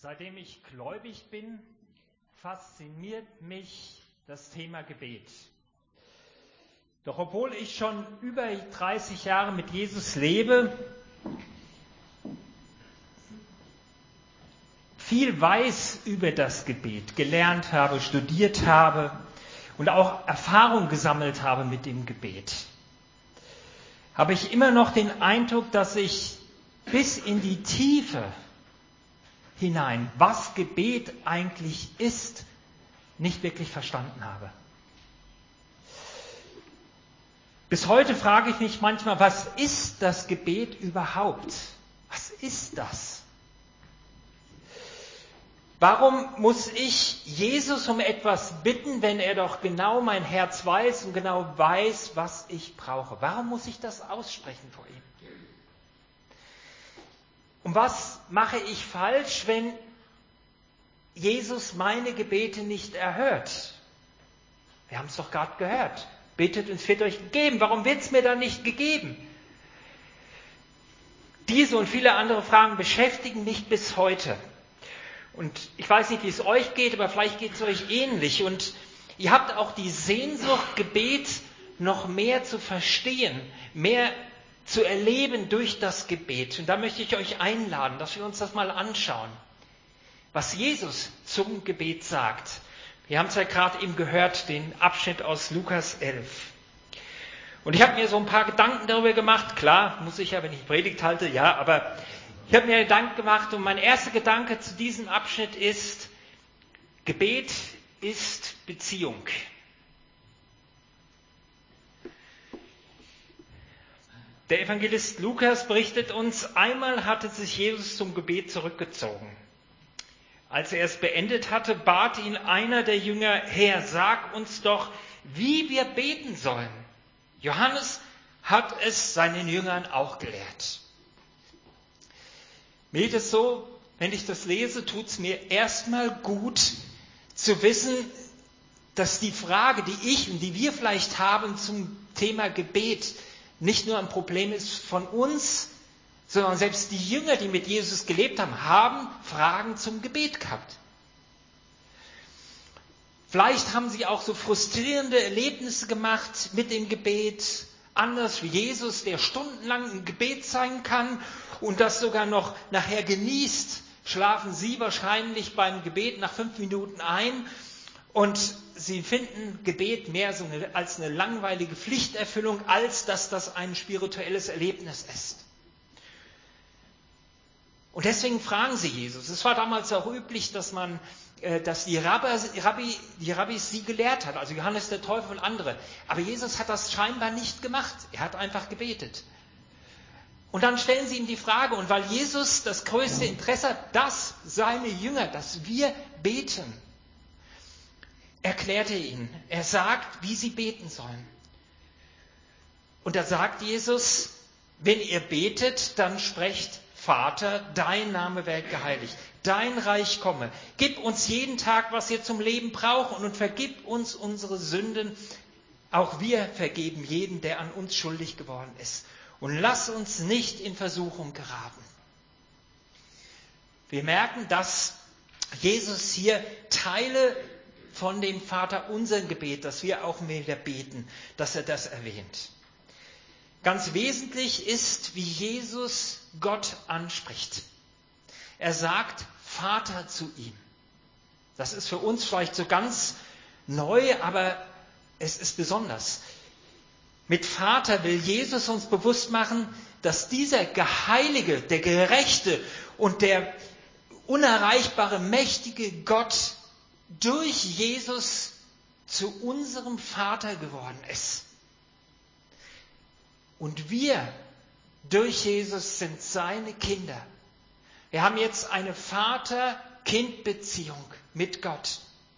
Seitdem ich gläubig bin, fasziniert mich das Thema Gebet. Doch obwohl ich schon über 30 Jahre mit Jesus lebe, viel weiß über das Gebet, gelernt habe, studiert habe und auch Erfahrung gesammelt habe mit dem Gebet, habe ich immer noch den Eindruck, dass ich bis in die Tiefe hinein, was Gebet eigentlich ist, nicht wirklich verstanden habe. Bis heute frage ich mich manchmal, was ist das Gebet überhaupt? Was ist das? Warum muss ich Jesus um etwas bitten, wenn er doch genau mein Herz weiß und genau weiß, was ich brauche? Warum muss ich das aussprechen vor ihm? Und was mache ich falsch, wenn Jesus meine Gebete nicht erhört? Wir haben es doch gerade gehört. Betet und es wird euch gegeben. Warum wird es mir dann nicht gegeben? Diese und viele andere Fragen beschäftigen mich bis heute. Und ich weiß nicht, wie es euch geht, aber vielleicht geht es euch ähnlich. Und ihr habt auch die Sehnsucht, Gebet noch mehr zu verstehen, mehr zu erleben durch das Gebet. Und da möchte ich euch einladen, dass wir uns das mal anschauen, was Jesus zum Gebet sagt. Wir haben es ja gerade eben gehört, den Abschnitt aus Lukas 11. Und ich habe mir so ein paar Gedanken darüber gemacht. Klar, muss ich ja, wenn ich Predigt halte, ja, aber ich habe mir Gedanken gemacht und mein erster Gedanke zu diesem Abschnitt ist, Gebet ist Beziehung. Der Evangelist Lukas berichtet uns, einmal hatte sich Jesus zum Gebet zurückgezogen. Als er es beendet hatte, bat ihn einer der Jünger, Herr, sag uns doch, wie wir beten sollen. Johannes hat es seinen Jüngern auch gelehrt. Mir geht es so, wenn ich das lese, tut es mir erstmal gut zu wissen, dass die Frage, die ich und die wir vielleicht haben zum Thema Gebet, nicht nur ein Problem ist von uns, sondern selbst die Jünger, die mit Jesus gelebt haben, haben Fragen zum Gebet gehabt. Vielleicht haben sie auch so frustrierende Erlebnisse gemacht mit dem Gebet, anders wie Jesus, der stundenlang im Gebet sein kann und das sogar noch nachher genießt, schlafen sie wahrscheinlich beim Gebet nach 5 Minuten ein und sie finden Gebet mehr so als eine langweilige Pflichterfüllung, als dass das ein spirituelles Erlebnis ist. Und deswegen fragen sie Jesus. Es war damals auch üblich, dass die Rabbis sie gelehrt hat, also Johannes der Täufer und andere. Aber Jesus hat das scheinbar nicht gemacht. Er hat einfach gebetet. Und dann stellen sie ihm die Frage, und weil Jesus das größte Interesse hat, dass seine Jünger, dass wir beten, erklärt er ihnen. Er sagt, wie sie beten sollen. Und da sagt Jesus, wenn ihr betet, dann sprecht, Vater, dein Name werde geheiligt, dein Reich komme. Gib uns jeden Tag, was wir zum Leben brauchen und vergib uns unsere Sünden. Auch wir vergeben jeden, der an uns schuldig geworden ist. Und lass uns nicht in Versuchung geraten. Wir merken, dass Jesus hier Teile von dem Vater unseren Gebet, das wir auch wieder beten, dass er das erwähnt. Ganz wesentlich ist, wie Jesus Gott anspricht. Er sagt Vater zu ihm. Das ist für uns vielleicht so ganz neu, aber es ist besonders. Mit Vater will Jesus uns bewusst machen, dass dieser Geheilige, der Gerechte und der unerreichbare, mächtige Gott durch Jesus zu unserem Vater geworden ist. Und wir durch Jesus sind seine Kinder. Wir haben jetzt eine Vater-Kind-Beziehung mit Gott.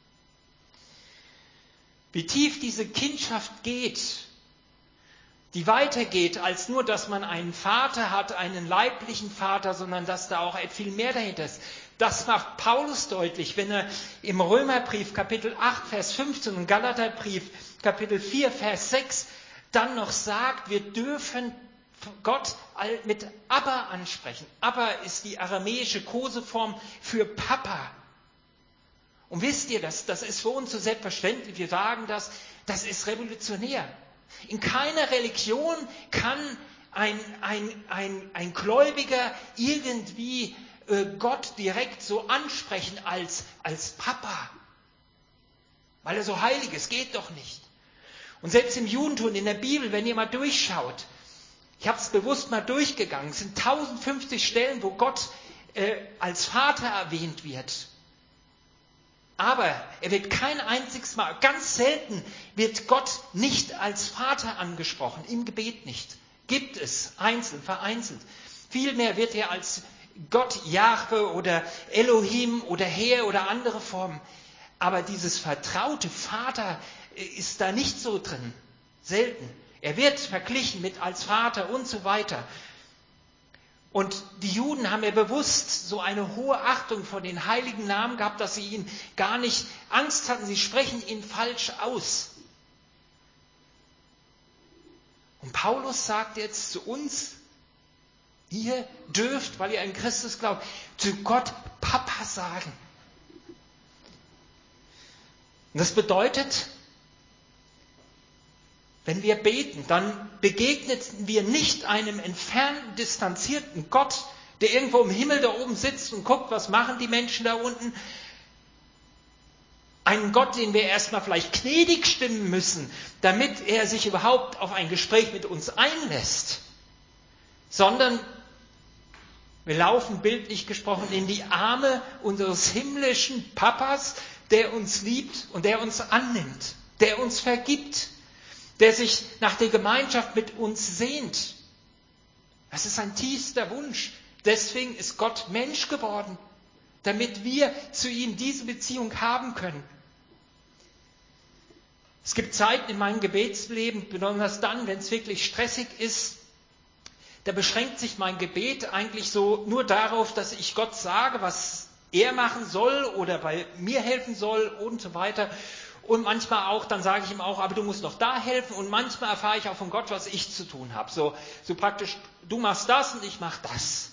Wie tief diese Kindschaft geht, die weitergeht als nur, dass man einen Vater hat, einen leiblichen Vater, sondern dass da auch viel mehr dahinter ist. Das macht Paulus deutlich, wenn er im Römerbrief Kapitel 8, Vers 15 und Galaterbrief Kapitel 4, Vers 6 dann noch sagt, wir dürfen Gott mit Abba ansprechen. Abba ist die aramäische Koseform für Papa. Und wisst ihr, das ist für uns so selbstverständlich, wir sagen das ist revolutionär. In keiner Religion kann ein Gläubiger irgendwie Gott direkt so ansprechen als Papa. Weil er so heilig ist, geht doch nicht. Und selbst im Judentum, in der Bibel, wenn ihr mal durchschaut, ich habe es bewusst mal durchgegangen, es sind 1050 Stellen, wo Gott als Vater erwähnt wird. Aber er wird kein einziges Mal, ganz selten wird Gott nicht als Vater angesprochen, im Gebet nicht. Gibt es, einzeln, vereinzelt. Vielmehr wird er als Gott Jahwe oder Elohim oder Herr oder andere Formen. Aber dieses vertraute Vater ist da nicht so drin. Selten. Er wird verglichen mit als Vater und so weiter. Und die Juden haben ja bewusst so eine hohe Achtung vor den heiligen Namen gehabt, dass sie ihn gar nicht Angst hatten. Sie sprechen ihn falsch aus. Und Paulus sagt jetzt zu uns, ihr dürft, weil ihr an Christus glaubt, zu Gott Papa sagen. Und das bedeutet, wenn wir beten, dann begegnen wir nicht einem entfernten, distanzierten Gott, der irgendwo im Himmel da oben sitzt und guckt, was machen die Menschen da unten. Einen Gott, den wir erstmal vielleicht gnädig stimmen müssen, damit er sich überhaupt auf ein Gespräch mit uns einlässt. Sondern wir laufen bildlich gesprochen in die Arme unseres himmlischen Papas, der uns liebt und der uns annimmt, der uns vergibt, der sich nach der Gemeinschaft mit uns sehnt. Das ist ein tiefster Wunsch. Deswegen ist Gott Mensch geworden, damit wir zu ihm diese Beziehung haben können. Es gibt Zeiten in meinem Gebetsleben, besonders dann, wenn es wirklich stressig ist, da beschränkt sich mein Gebet eigentlich so nur darauf, dass ich Gott sage, was er machen soll oder bei mir helfen soll und so weiter. Und manchmal auch, dann sage ich ihm auch, aber du musst doch da helfen. Und manchmal erfahre ich auch von Gott, was ich zu tun habe. So praktisch, du machst das und ich mache das.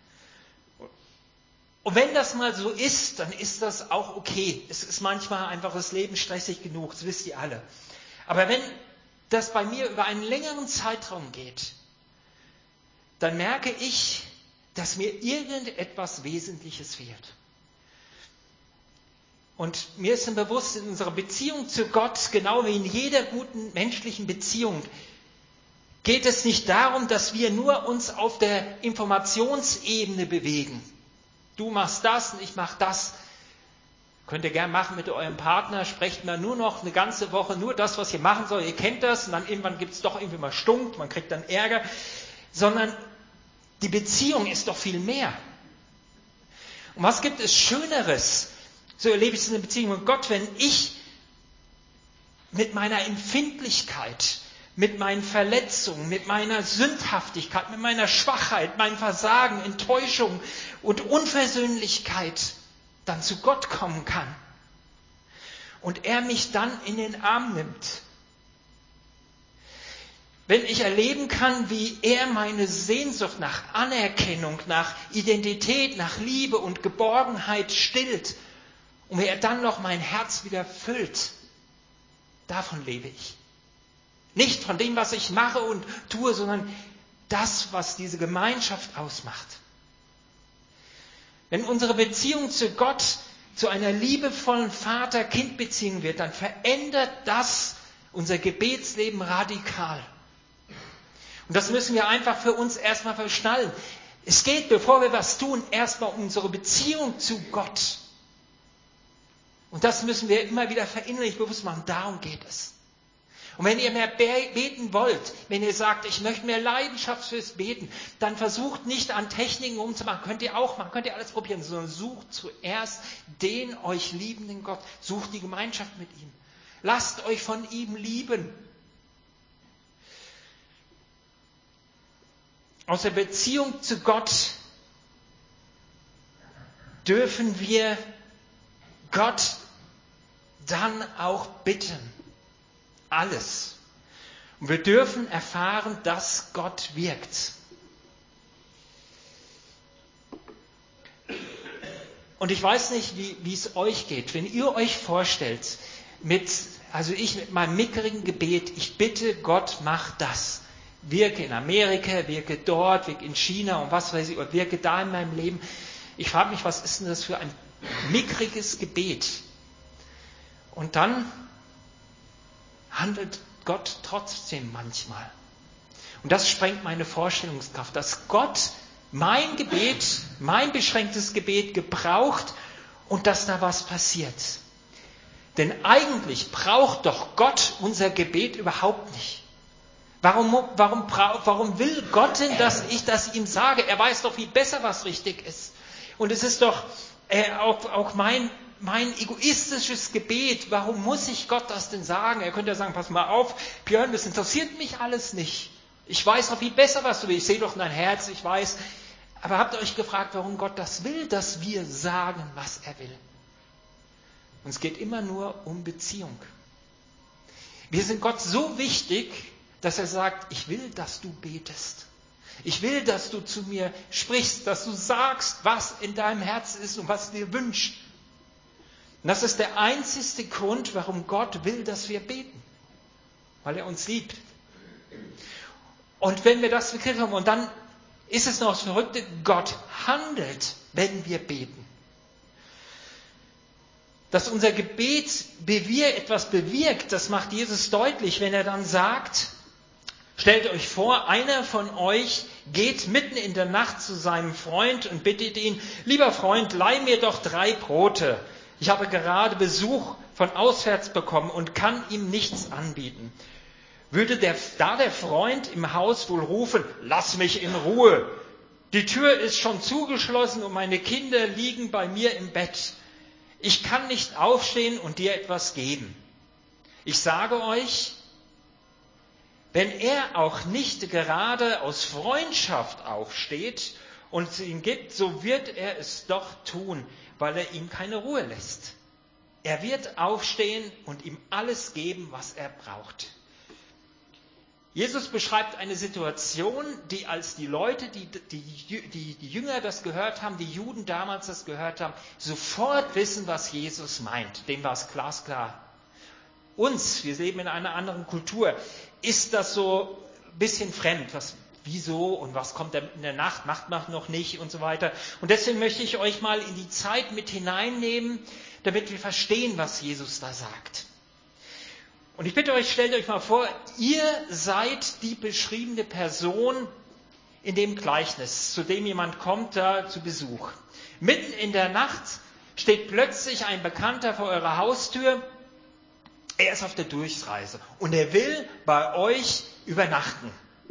Und wenn das mal so ist, dann ist das auch okay. Es ist manchmal einfach das Leben stressig genug, das wisst ihr alle. Aber wenn das bei mir über einen längeren Zeitraum geht, dann merke ich, dass mir irgendetwas Wesentliches fehlt. Und mir ist bewusst, in unserer Beziehung zu Gott, genau wie in jeder guten menschlichen Beziehung, geht es nicht darum, dass wir nur uns auf der Informationsebene bewegen. Du machst das und ich mache das. Könnt ihr gerne machen mit eurem Partner, sprecht mal nur noch eine ganze Woche nur das, was ihr machen soll. Ihr kennt das und dann irgendwann gibt es doch irgendwie mal Stunk, man kriegt dann Ärger. Sondern die Beziehung ist doch viel mehr. Und was gibt es Schöneres? So erlebe ich es in der Beziehung mit Gott, wenn ich mit meiner Empfindlichkeit, mit meinen Verletzungen, mit meiner Sündhaftigkeit, mit meiner Schwachheit, meinem Versagen, Enttäuschung und Unversöhnlichkeit dann zu Gott kommen kann. Und er mich dann in den Arm nimmt. Wenn ich erleben kann, wie er meine Sehnsucht nach Anerkennung, nach Identität, nach Liebe und Geborgenheit stillt und wie er dann noch mein Herz wieder füllt, davon lebe ich. Nicht von dem, was ich mache und tue, sondern das, was diese Gemeinschaft ausmacht. Wenn unsere Beziehung zu Gott zu einer liebevollen Vater-Kind-Beziehung wird, dann verändert das unser Gebetsleben radikal. Und das müssen wir einfach für uns erstmal verschnallen. Es geht, bevor wir was tun, erstmal um unsere Beziehung zu Gott. Und das müssen wir immer wieder verinnerlich bewusst machen. Darum geht es. Und wenn ihr mehr beten wollt, wenn ihr sagt, ich möchte mehr Leidenschaft fürs Beten, dann versucht nicht an Techniken umzumachen. Könnt ihr auch machen, könnt ihr alles probieren, sondern sucht zuerst den euch liebenden Gott. Sucht die Gemeinschaft mit ihm. Lasst euch von ihm lieben. Aus der Beziehung zu Gott dürfen wir Gott dann auch bitten. Alles. Und wir dürfen erfahren, dass Gott wirkt. Und ich weiß nicht, wie es euch geht. Wenn ihr euch vorstellt, mit meinem mickrigen Gebet, ich bitte Gott, mach das. Wirke in Amerika, wirke dort, wirke in China und was weiß ich, oder wirke da in meinem Leben. Ich frage mich, was ist denn das für ein mickriges Gebet? Und dann handelt Gott trotzdem manchmal. Und das sprengt meine Vorstellungskraft, dass Gott mein Gebet, mein beschränktes Gebet gebraucht und dass da was passiert. Denn eigentlich braucht doch Gott unser Gebet überhaupt nicht. Warum will Gott denn, dass ich das ihm sage? Er weiß doch viel besser, was richtig ist. Und es ist doch auch mein egoistisches Gebet. Warum muss ich Gott das denn sagen? Er könnte ja sagen, pass mal auf, Björn, das interessiert mich alles nicht. Ich weiß doch viel besser, was du willst. Ich sehe doch dein Herz, ich weiß. Aber habt ihr euch gefragt, warum Gott das will, dass wir sagen, was er will? Und es geht immer nur um Beziehung. Wir sind Gott so wichtig, dass er sagt, ich will, dass du betest. Ich will, dass du zu mir sprichst, dass du sagst, was in deinem Herz ist und was du dir wünschst. Und das ist der einzigste Grund, warum Gott will, dass wir beten. Weil er uns liebt. Und wenn wir das begriffen haben, und dann ist es noch das Verrückte, Gott handelt, wenn wir beten. Dass unser Gebet etwas bewirkt, das macht Jesus deutlich, wenn er dann sagt, stellt euch vor, einer von euch geht mitten in der Nacht zu seinem Freund und bittet ihn, lieber Freund, leih mir doch 3 Brote. Ich habe gerade Besuch von auswärts bekommen und kann ihm nichts anbieten. Würde der Freund im Haus wohl rufen, lass mich in Ruhe. Die Tür ist schon zugeschlossen und meine Kinder liegen bei mir im Bett. Ich kann nicht aufstehen und dir etwas geben. Ich sage euch, wenn er auch nicht gerade aus Freundschaft aufsteht und es ihm gibt, so wird er es doch tun, weil er ihm keine Ruhe lässt. Er wird aufstehen und ihm alles geben, was er braucht. Jesus beschreibt eine Situation, die als die Leute, die Jünger das gehört haben, die Juden damals das gehört haben, sofort wissen, was Jesus meint. Dem war es glasklar. Uns, wir leben in einer anderen Kultur, ist das so ein bisschen fremd. Wieso und was kommt in der Nacht, macht man noch nicht und so weiter. Und deswegen möchte ich euch mal in die Zeit mit hineinnehmen, damit wir verstehen, was Jesus da sagt. Und ich bitte euch, stellt euch mal vor, ihr seid die beschriebene Person in dem Gleichnis, zu dem jemand kommt da zu Besuch. Mitten in der Nacht steht plötzlich ein Bekannter vor eurer Haustür. Er ist auf der Durchreise und er will bei euch übernachten.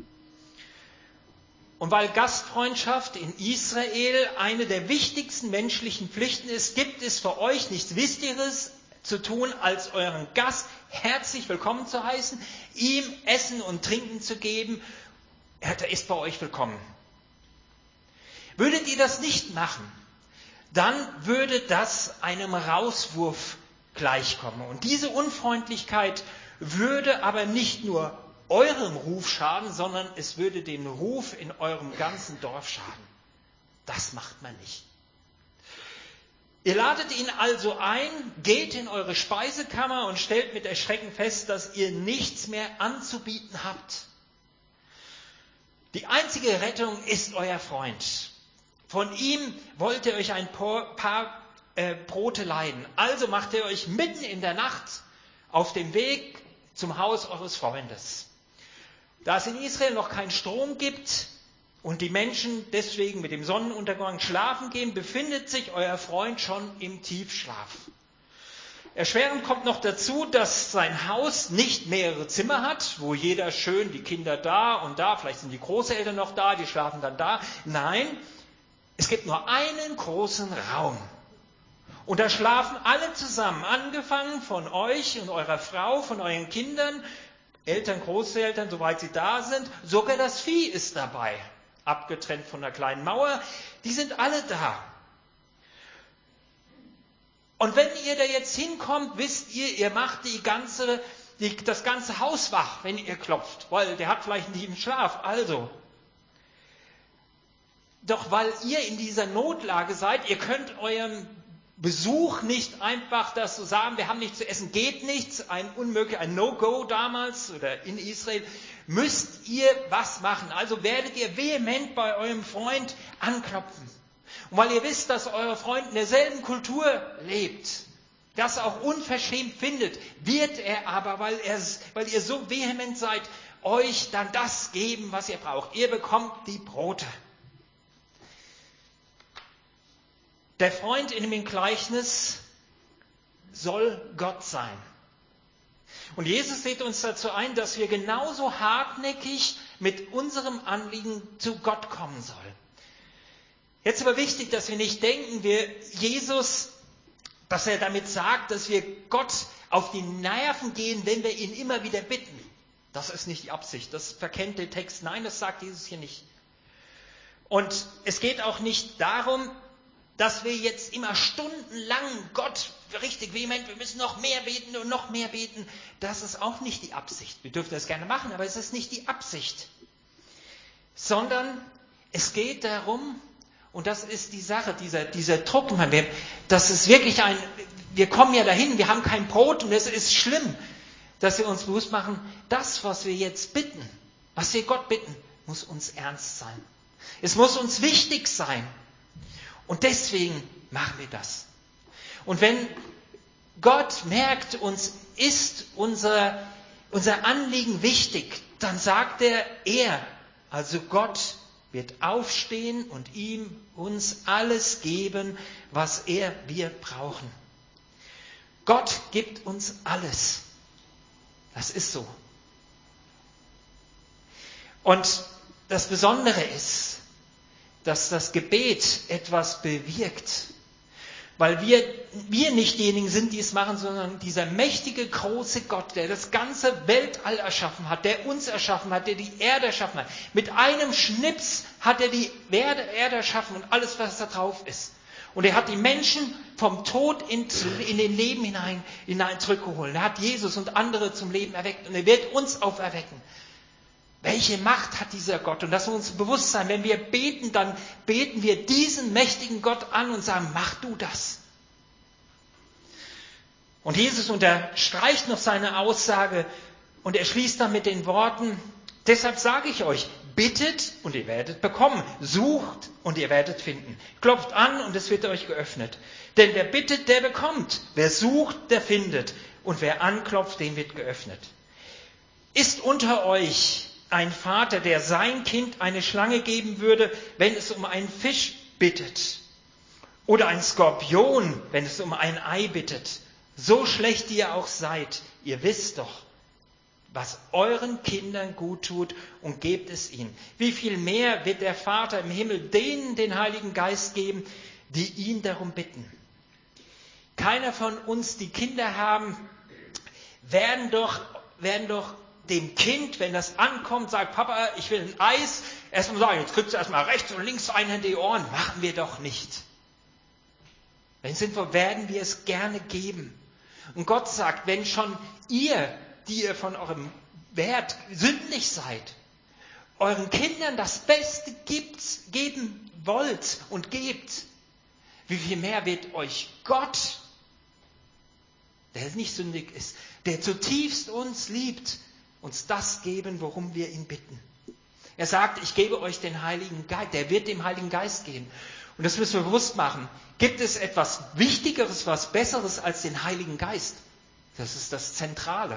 Und weil Gastfreundschaft in Israel eine der wichtigsten menschlichen Pflichten ist, gibt es für euch nichts Wichtigeres zu tun, als euren Gast herzlich willkommen zu heißen, ihm Essen und Trinken zu geben. Er ist bei euch willkommen. Würdet ihr das nicht machen, dann würde das einem Rauswurf gleichkommen. Und diese Unfreundlichkeit würde aber nicht nur eurem Ruf schaden, sondern es würde den Ruf in eurem ganzen Dorf schaden. Das macht man nicht. Ihr ladet ihn also ein, geht in eure Speisekammer und stellt mit Erschrecken fest, dass ihr nichts mehr anzubieten habt. Die einzige Rettung ist euer Freund. Von ihm wollt ihr euch ein paar Brote leihen. Also macht ihr euch mitten in der Nacht auf dem Weg zum Haus eures Freundes. Da es in Israel noch keinen Strom gibt und die Menschen deswegen mit dem Sonnenuntergang schlafen gehen, befindet sich euer Freund schon im Tiefschlaf. Erschwerend kommt noch dazu, dass sein Haus nicht mehrere Zimmer hat, wo jeder schön, die Kinder da und da, vielleicht sind die Großeltern noch da, die schlafen dann da. Nein, es gibt nur einen großen Raum. Und da schlafen alle zusammen, angefangen von euch und eurer Frau, von euren Kindern, Eltern, Großeltern, soweit sie da sind. Sogar das Vieh ist dabei, abgetrennt von einer kleinen Mauer. Die sind alle da. Und wenn ihr da jetzt hinkommt, wisst ihr, ihr macht die ganze das ganze Haus wach, wenn ihr klopft, weil der hat vielleicht nicht im Schlaf. Also, doch weil ihr in dieser Notlage seid, ihr könnt euren Besuch nicht einfach das so sagen, wir haben nichts zu essen, geht nichts, ein No-Go damals oder in Israel, müsst ihr was machen. Also werdet ihr vehement bei eurem Freund anklopfen. Und weil ihr wisst, dass euer Freund in derselben Kultur lebt, das auch unverschämt findet, wird er aber, weil ihr so vehement seid, euch dann das geben, was ihr braucht. Ihr bekommt die Brote. Der Freund in dem Gleichnis soll Gott sein. Und Jesus lädt uns dazu ein, dass wir genauso hartnäckig mit unserem Anliegen zu Gott kommen sollen. Jetzt aber wichtig, dass wir nicht denken, dass er damit sagt, dass wir Gott auf die Nerven gehen, wenn wir ihn immer wieder bitten. Das ist nicht die Absicht. Das verkennt den Text. Nein, das sagt Jesus hier nicht. Und es geht auch nicht darum, dass wir jetzt immer stundenlang Gott richtig vehement, wir müssen noch mehr beten und noch mehr beten. Das ist auch nicht die Absicht. Wir dürfen das gerne machen, aber es ist nicht die Absicht. Sondern es geht darum, und das ist die Sache, dieser Druck, das ist wirklich wir kommen ja dahin, wir haben kein Brot und es ist schlimm, dass wir uns bewusst machen, das, was wir jetzt bitten, was wir Gott bitten, muss uns ernst sein. Es muss uns wichtig sein. Und deswegen machen wir das. Und wenn Gott merkt, uns ist unser Anliegen wichtig, dann sagt er, also Gott wird aufstehen und uns alles geben, was wir brauchen. Gott gibt uns alles. Das ist so. Und das Besondere ist, dass das Gebet etwas bewirkt. Weil wir nicht diejenigen sind, die es machen, sondern dieser mächtige, große Gott, der das ganze Weltall erschaffen hat, der uns erschaffen hat, der die Erde erschaffen hat. Mit einem Schnips hat er die Erde erschaffen und alles, was da drauf ist. Und er hat die Menschen vom Tod in den Leben hinein zurückgeholt. Er hat Jesus und andere zum Leben erweckt und er wird uns auferwecken. Welche Macht hat dieser Gott? Und das muss uns bewusst sein, wenn wir beten, dann beten wir diesen mächtigen Gott an und sagen, mach du das. Und Jesus unterstreicht noch seine Aussage und er schließt dann mit den Worten, deshalb sage ich euch, bittet und ihr werdet bekommen, sucht und ihr werdet finden, klopft an und es wird euch geöffnet. Denn wer bittet, der bekommt, wer sucht, der findet und wer anklopft, dem wird geöffnet. Ist unter euch ein Vater, der sein Kind eine Schlange geben würde, wenn es um einen Fisch bittet? Oder ein Skorpion, wenn es um ein Ei bittet? So schlecht ihr auch seid, ihr wisst doch, was euren Kindern gut tut und gebt es ihnen. Wie viel mehr wird der Vater im Himmel denen den Heiligen Geist geben, die ihn darum bitten? Keiner von uns, die Kinder haben, werden doch dem Kind, wenn das ankommt, sagt, Papa, ich will ein Eis, erstmal sagen, jetzt kriegst du erstmal rechts und links einen in die Ohren. Machen wir doch nicht. Wenn es sinnvoll, werden wir es gerne geben. Und Gott sagt, wenn schon ihr, die ihr von eurem Wert sündlich seid, euren Kindern das Beste geben wollt und gebt, wie viel mehr wird euch Gott, der nicht sündig ist, der zutiefst uns liebt, uns das geben, worum wir ihn bitten. Er sagt, ich gebe euch den Heiligen Geist, der wird dem Heiligen Geist geben. Und das müssen wir bewusst machen. Gibt es etwas Wichtigeres, was Besseres als den Heiligen Geist? Das ist das Zentrale.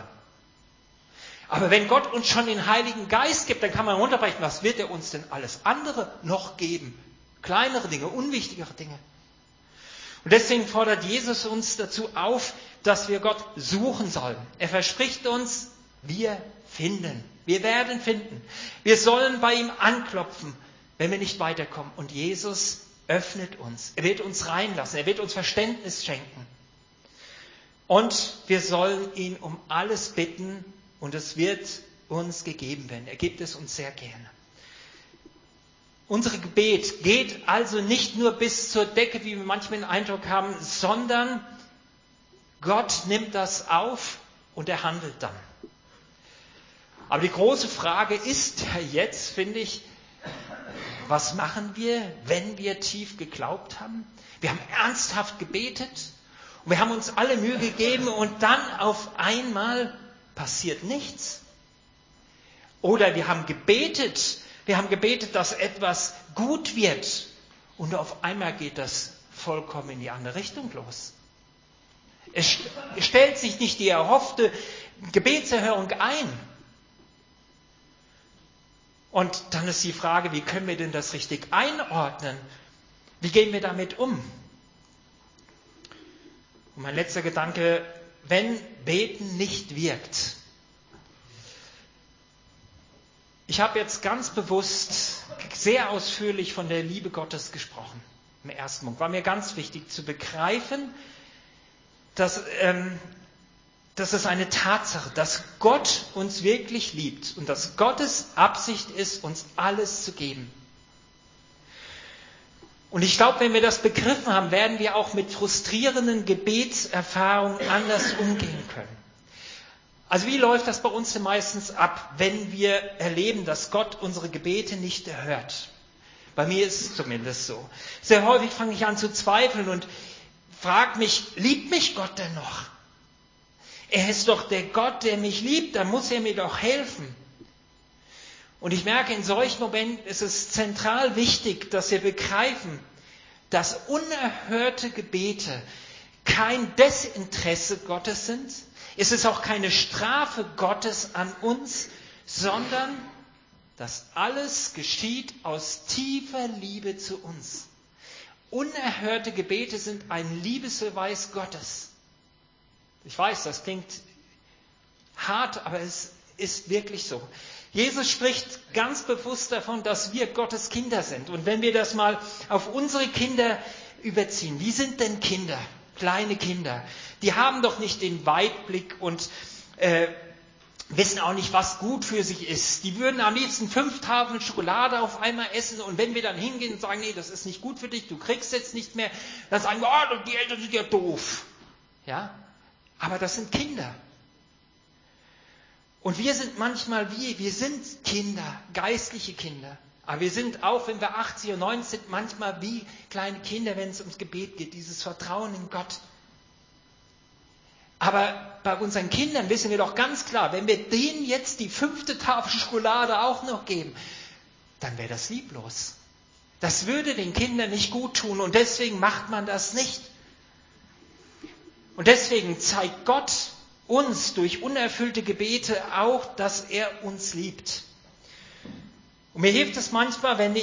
Aber wenn Gott uns schon den Heiligen Geist gibt, dann kann man runterbrechen, was wird er uns denn alles andere noch geben? Kleinere Dinge, unwichtigere Dinge. Und deswegen fordert Jesus uns dazu auf, dass wir Gott suchen sollen. Er verspricht uns, wir finden. Wir werden finden. Wir sollen bei ihm anklopfen, wenn wir nicht weiterkommen. Und Jesus öffnet uns. Er wird uns reinlassen. Er wird uns Verständnis schenken. Und wir sollen ihn um alles bitten und es wird uns gegeben werden. Er gibt es uns sehr gerne. Unser Gebet geht also nicht nur bis zur Decke, wie wir manchmal den Eindruck haben, sondern Gott nimmt das auf und er handelt dann. Aber die große Frage ist ja jetzt, finde ich, was machen wir, wenn wir tief geglaubt haben? Wir haben ernsthaft gebetet und wir haben uns alle Mühe gegeben und dann auf einmal passiert nichts. Oder wir haben gebetet, dass etwas gut wird und auf einmal geht das vollkommen in die andere Richtung los. Es stellt sich nicht die erhoffte Gebetserhörung ein. Und dann ist die Frage, wie können wir denn das richtig einordnen? Wie gehen wir damit um? Und mein letzter Gedanke, wenn Beten nicht wirkt. Ich habe jetzt ganz bewusst sehr ausführlich von der Liebe Gottes gesprochen im ersten Punkt. War mir ganz wichtig zu begreifen, dass es eine Tatsache, dass Gott uns wirklich liebt und dass Gottes Absicht ist, uns alles zu geben. Und ich glaube, wenn wir das begriffen haben, werden wir auch mit frustrierenden Gebetserfahrungen anders umgehen können. Also wie läuft das bei uns denn meistens ab, wenn wir erleben, dass Gott unsere Gebete nicht erhört? Bei mir ist es zumindest so. Sehr häufig fange ich an zu zweifeln und frage mich, liebt mich Gott denn noch? Er ist doch der Gott, der mich liebt, dann muss er mir doch helfen. Und ich merke, in solchen Momenten ist es zentral wichtig, dass wir begreifen, dass unerhörte Gebete kein Desinteresse Gottes sind. Es ist auch keine Strafe Gottes an uns, sondern dass alles geschieht aus tiefer Liebe zu uns. Unerhörte Gebete sind ein Liebesbeweis Gottes. Ich weiß, das klingt hart, aber es ist wirklich so. Jesus spricht ganz bewusst davon, dass wir Gottes Kinder sind. Und wenn wir das mal auf unsere Kinder überziehen, wie sind denn Kinder? Kleine Kinder. Die haben doch nicht den Weitblick und wissen auch nicht, was gut für sich ist. Die würden am liebsten 5 Tafeln Schokolade auf einmal essen und wenn wir dann hingehen und sagen, nee, das ist nicht gut für dich, du kriegst jetzt nicht mehr, dann sagen wir, oh, die Eltern sind ja doof. Ja? Aber das sind Kinder. Und wir sind manchmal wir sind Kinder, geistliche Kinder. Aber wir sind auch, wenn wir 80 und 90 sind, manchmal wie kleine Kinder, wenn es ums Gebet geht, dieses Vertrauen in Gott. Aber bei unseren Kindern wissen wir doch ganz klar, wenn wir denen jetzt die 5. Tafel Schokolade auch noch geben, dann wäre das lieblos. Das würde den Kindern nicht gut tun und deswegen macht man das nicht. Und deswegen zeigt Gott uns durch unerfüllte Gebete auch, dass er uns liebt. Und mir hilft es manchmal, wenn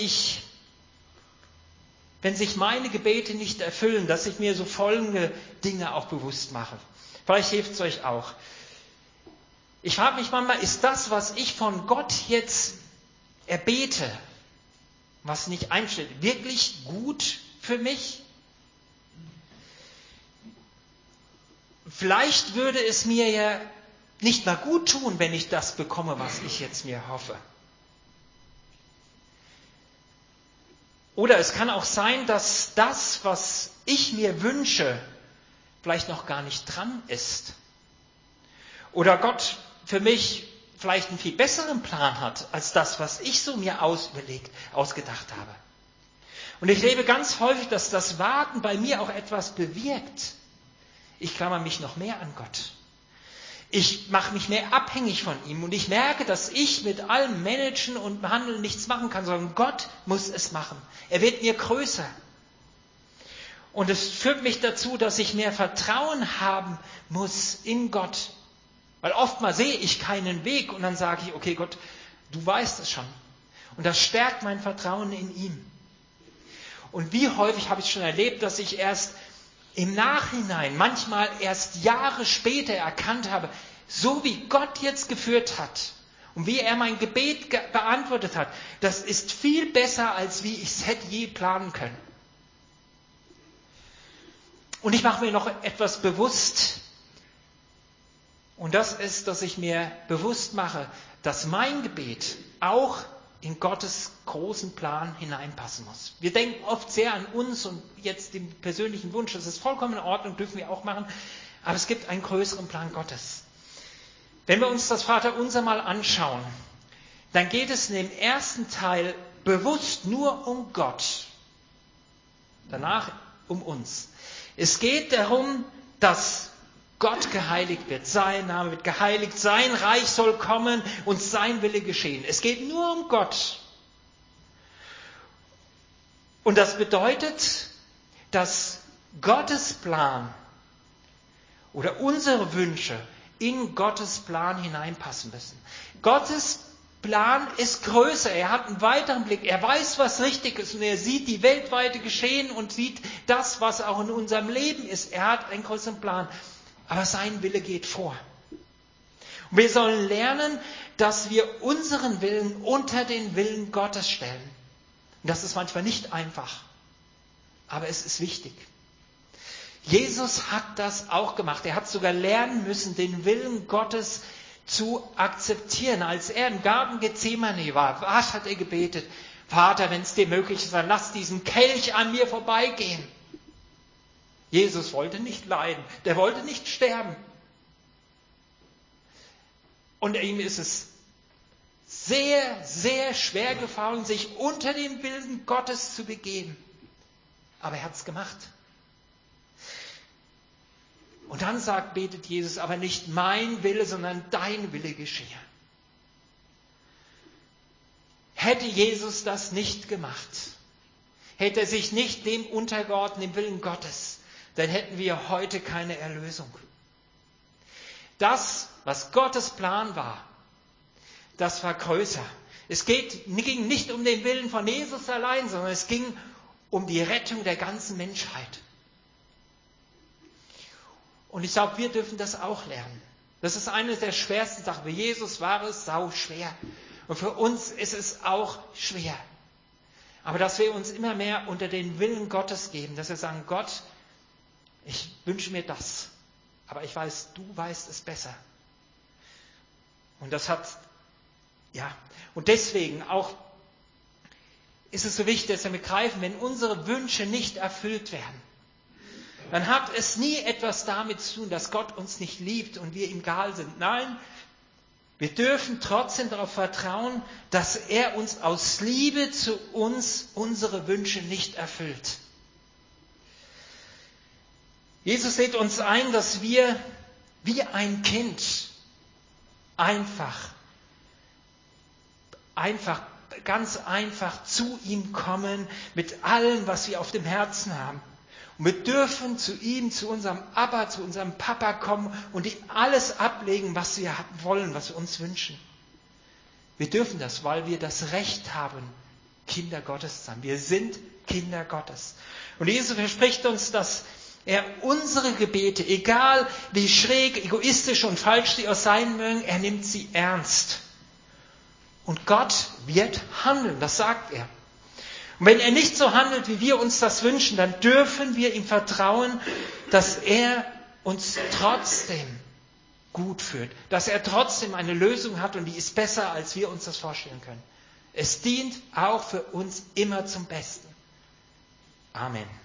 sich meine Gebete nicht erfüllen, dass ich mir so folgende Dinge auch bewusst mache. Vielleicht hilft es euch auch. Ich frage mich manchmal, ist das, was ich von Gott jetzt erbete, was nicht einsteht, wirklich gut für mich? Vielleicht würde es mir ja nicht mal gut tun, wenn ich das bekomme, was ich jetzt mir hoffe. Oder es kann auch sein, dass das, was ich mir wünsche, vielleicht noch gar nicht dran ist. Oder Gott für mich vielleicht einen viel besseren Plan hat, als das, was ich so mir ausgedacht habe. Und ich erlebe ganz häufig, dass das Warten bei mir auch etwas bewirkt. Ich klammer mich noch mehr an Gott. Ich mache mich mehr abhängig von ihm und ich merke, dass ich mit allem Managen und Handeln nichts machen kann, sondern Gott muss es machen. Er wird mir größer. Und es führt mich dazu, dass ich mehr Vertrauen haben muss in Gott. Weil oftmals sehe ich keinen Weg und dann sage ich, okay Gott, du weißt es schon. Und das stärkt mein Vertrauen in ihn. Und wie häufig habe ich schon erlebt, dass ich erst im Nachhinein, manchmal erst Jahre später erkannt habe, so wie Gott jetzt geführt hat und wie er mein Gebet beantwortet hat, das ist viel besser, als wie ich es hätte je planen können. Und ich mache mir noch etwas bewusst. Und das ist, dass ich mir bewusst mache, dass mein Gebet auch in Gottes großen Plan hineinpassen muss. Wir denken oft sehr an uns und jetzt den persönlichen Wunsch. Das ist vollkommen in Ordnung, dürfen wir auch machen. Aber es gibt einen größeren Plan Gottes. Wenn wir uns das Vaterunser mal anschauen, dann geht es in dem ersten Teil bewusst nur um Gott. Danach um uns. Es geht darum, dass Gott geheiligt wird. Sein Name wird geheiligt. Sein Reich soll kommen und sein Wille geschehen. Es geht nur um Gott. Und das bedeutet, dass Gottes Plan oder unsere Wünsche in Gottes Plan hineinpassen müssen. Gottes Plan ist größer, er hat einen weiteren Blick, er weiß, was richtig ist und er sieht die weltweite Geschehen und sieht das, was auch in unserem Leben ist. Er hat einen größeren Plan, aber sein Wille geht vor. Und wir sollen lernen, dass wir unseren Willen unter den Willen Gottes stellen. Und das ist manchmal nicht einfach, aber es ist wichtig. Jesus hat das auch gemacht. Er hat sogar lernen müssen, den Willen Gottes zu akzeptieren. Als er im Garten Gethsemane war, was hat er gebetet? Vater, wenn es dir möglich ist, dann lass diesen Kelch an mir vorbeigehen. Jesus wollte nicht leiden, der wollte nicht sterben. Und ihm ist es sehr, sehr schwer gefallen, sich unter den Willen Gottes zu begeben. Aber er hat es gemacht. Und dann betet Jesus, aber nicht mein Wille, sondern dein Wille geschehe. Hätte Jesus das nicht gemacht, hätte er sich nicht dem untergeordnet, dem Willen Gottes, dann hätten wir heute keine Erlösung. Das, was Gottes Plan war, das war größer. Es ging nicht um den Willen von Jesus allein, sondern es ging um die Rettung der ganzen Menschheit. Und ich glaube, wir dürfen das auch lernen. Das ist eine der schwersten Sachen. Für Jesus war es sau schwer. Und für uns ist es auch schwer. Aber dass wir uns immer mehr unter den Willen Gottes geben, dass wir sagen, Gott, ich wünsche mir das, aber ich weiß, du weißt es besser. Und und deswegen auch ist es so wichtig, dass wir begreifen, wenn unsere Wünsche nicht erfüllt werden, dann hat es nie etwas damit zu tun, dass Gott uns nicht liebt und wir ihm egal sind. Nein, wir dürfen trotzdem darauf vertrauen, dass er uns aus Liebe zu uns unsere Wünsche nicht erfüllt. Jesus lädt uns ein, dass wir wie ein Kind ganz einfach zu ihm kommen mit allem, was wir auf dem Herzen haben. Und wir dürfen zu ihm, zu unserem Abba, zu unserem Papa kommen und ihm alles ablegen, was wir wollen, was wir uns wünschen. Wir dürfen das, weil wir das Recht haben, Kinder Gottes zu sein. Wir sind Kinder Gottes. Und Jesus verspricht uns, dass er unsere Gebete, egal wie schräg, egoistisch und falsch sie auch sein mögen, er nimmt sie ernst. Und Gott wird handeln, das sagt er. Und wenn er nicht so handelt, wie wir uns das wünschen, dann dürfen wir ihm vertrauen, dass er uns trotzdem gut führt, dass er trotzdem eine Lösung hat und die ist besser, als wir uns das vorstellen können. Es dient auch für uns immer zum Besten. Amen.